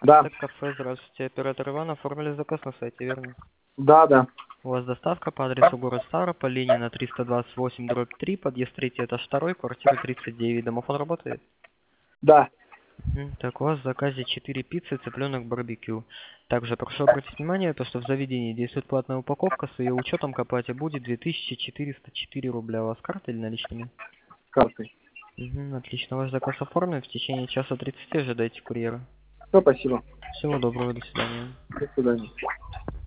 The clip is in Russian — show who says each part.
Speaker 1: Да.
Speaker 2: Это кафе, здравствуйте. Оператор Иван, оформили заказ на сайте, верно?
Speaker 1: Да, да.
Speaker 2: У вас доставка по адресу город Ставрополь, Ленина 328/3, подъезд 3, этаж 2, квартира 39. Домофон работает?
Speaker 1: Да.
Speaker 2: Так, у вас в заказе 4 пиццы, цыпленок, барбекю. Также прошу обратить внимание, то, что в заведении действует платная упаковка, с ее учетом к оплате будет 2404 рубля. У вас карта или наличными?
Speaker 1: С картой.
Speaker 2: Отлично, ваш заказ оформлен. В течение часа 30 ожидайте курьера.
Speaker 1: Все, спасибо.
Speaker 2: Всего доброго, до свидания.
Speaker 1: До свидания.